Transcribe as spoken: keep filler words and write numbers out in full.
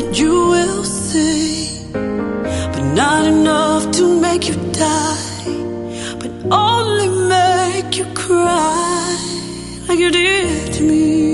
you will say, but not enough to make you die, but only make you cry like you did to me.